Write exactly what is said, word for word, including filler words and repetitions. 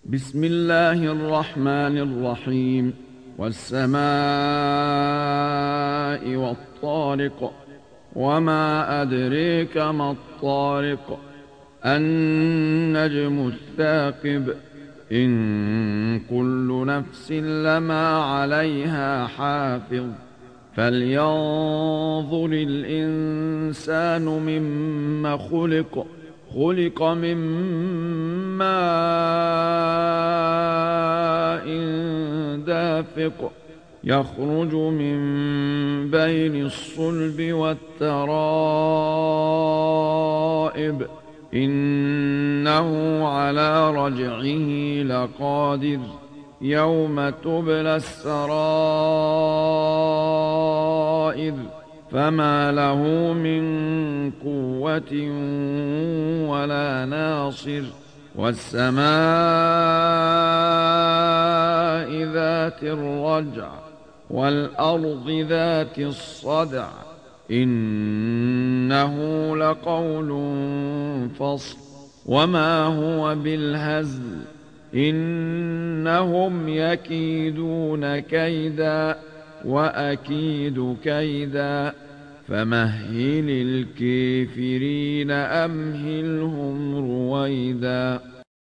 بسم الله الرحمن الرحيم. والسماء والطارق، وما أدريك ما الطارق، النجم الثاقب، إن كل نفس لما عليها حافظ، فلينظر الإنسان مما خلق خلق من ماء دافق، يخرج من بين الصلب والترائب، إنه على رجعه لقادر، يوم تبلى السرائر، فما له من قوة ولا ناصر. والسماء ذات الرجع، والأرض ذات الصدع، إنه لقول فصل، وما هو بالهزل، إنهم يكيدون كيدا وأكيد كيدا، فمهل الكافرين أمهلهم رويدا.